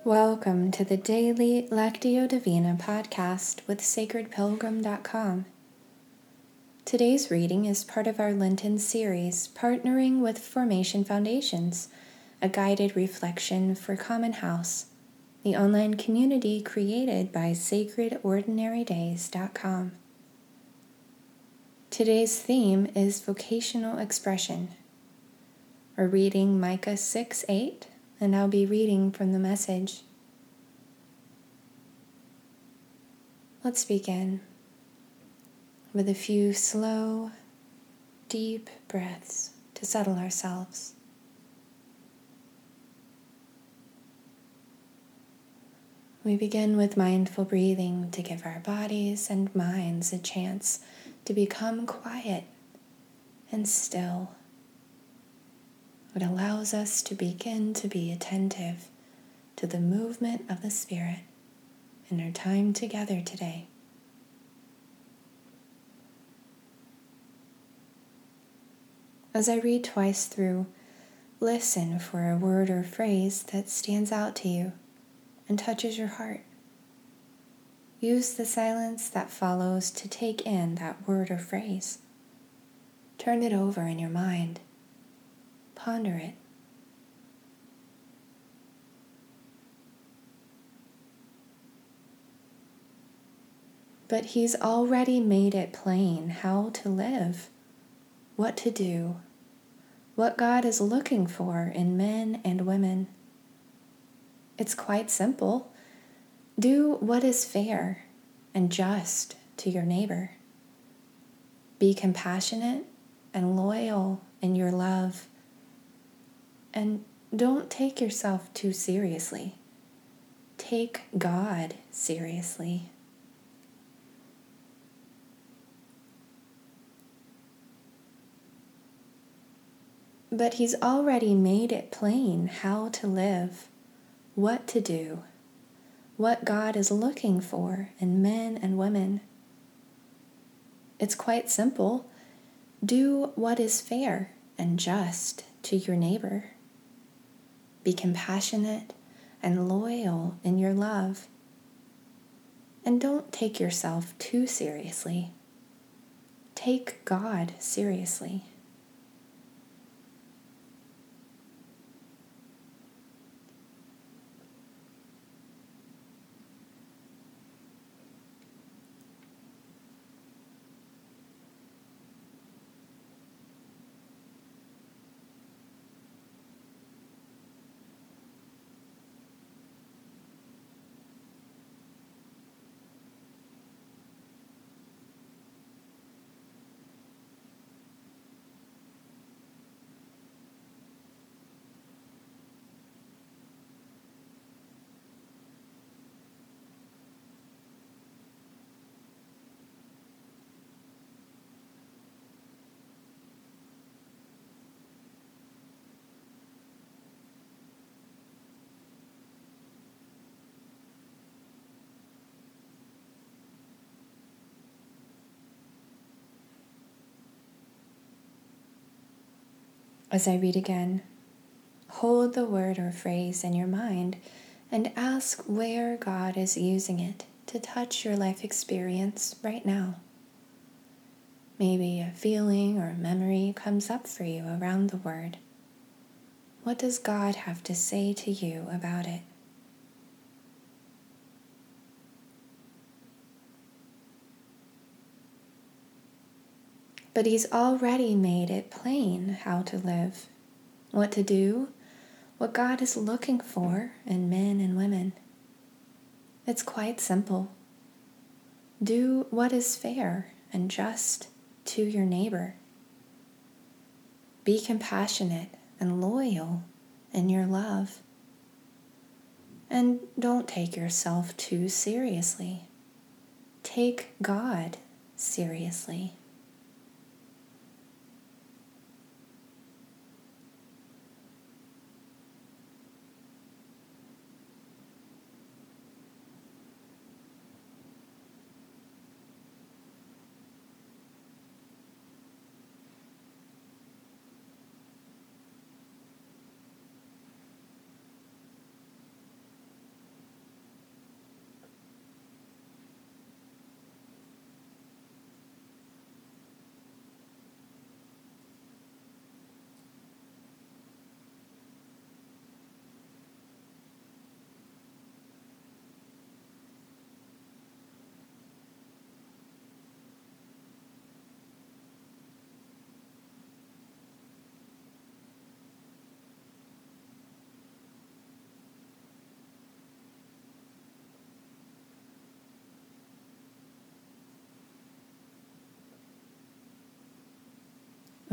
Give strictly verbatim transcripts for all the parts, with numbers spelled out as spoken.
Welcome to the Daily Lectio Divina podcast with sacred pilgrim dot com. Today's reading is part of our Lenten series, partnering with Formation Foundations, a guided reflection for Common House, the online community created by sacred ordinary days dot com. Today's theme is vocational expression. We're reading Micah six eight, and I'll be reading from the Message. Let's begin with a few slow, deep breaths to settle ourselves. We begin with mindful breathing to give our bodies and minds a chance to become quiet and still. It allows us to begin to be attentive to the movement of the Spirit in our time together today. As I read twice through, listen for a word or phrase that stands out to you and touches your heart. Use the silence that follows to take in that word or phrase. Turn it over in your mind. Ponder it. But He's already made it plain how to live, what to do, what God is looking for in men and women. It's quite simple. Do what is fair and just to your neighbor. Be compassionate and loyal in your love. And don't take yourself too seriously. Take God seriously. But He's already made it plain how to live, what to do, what God is looking for in men and women. It's quite simple. Do what is fair and just to your neighbor. Be compassionate and loyal in your love. And don't take yourself too seriously. Take God seriously. As I read again, hold the word or phrase in your mind and ask where God is using it to touch your life experience right now. Maybe a feeling or a memory comes up for you around the word. What does God have to say to you about it? But He's already made it plain how to live, what to do, what God is looking for in men and women. It's quite simple. Do what is fair and just to your neighbor. Be compassionate and loyal in your love. And don't take yourself too seriously. Take God seriously.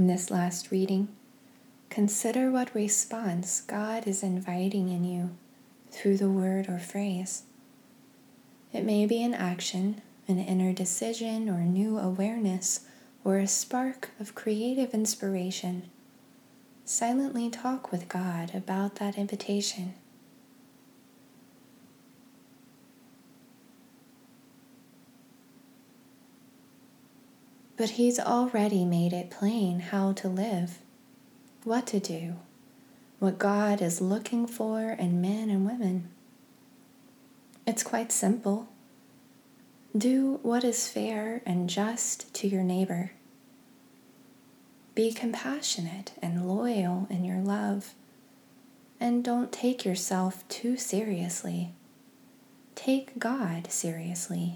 In this last reading, consider what response God is inviting in you through the word or phrase. It may be an action, an inner decision, or new awareness, or a spark of creative inspiration. Silently talk with God about that invitation. But He's already made it plain how to live, what to do, what God is looking for in men and women. It's quite simple. Do what is fair and just to your neighbor. Be compassionate and loyal in your love, and don't take yourself too seriously. Take God seriously.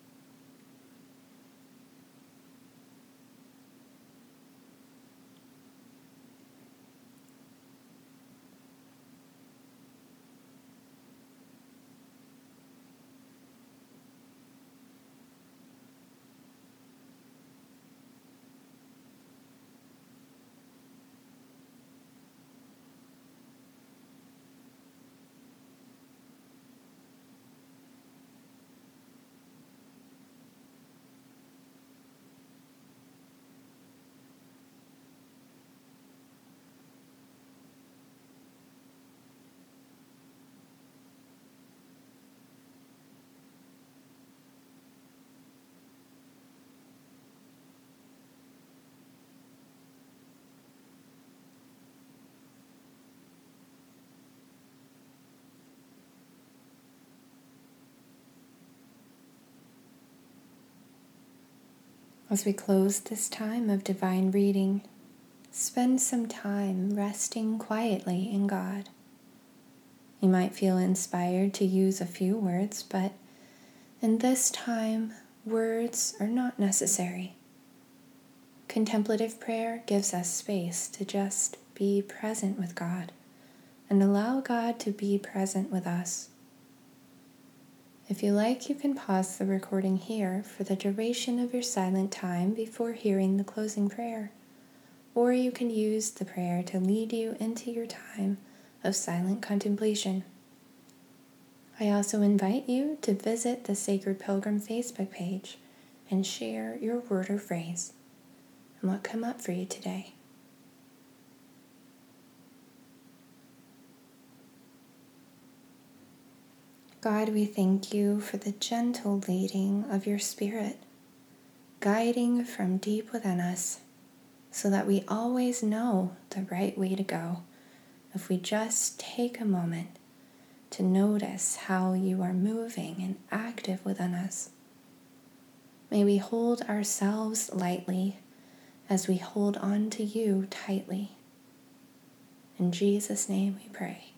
As we close this time of divine reading, spend some time resting quietly in God. You might feel inspired to use a few words, but in this time, words are not necessary. Contemplative prayer gives us space to just be present with God and allow God to be present with us. If you like, you can pause the recording here for the duration of your silent time before hearing the closing prayer, or you can use the prayer to lead you into your time of silent contemplation. I also invite you to visit the Sacred Pilgrim Facebook page and share your word or phrase and what come up for you today. God, we thank you for the gentle leading of your Spirit, guiding from deep within us, so that we always know the right way to go if we just take a moment to notice how you are moving and active within us. May we hold ourselves lightly as we hold on to you tightly. In Jesus' name we pray.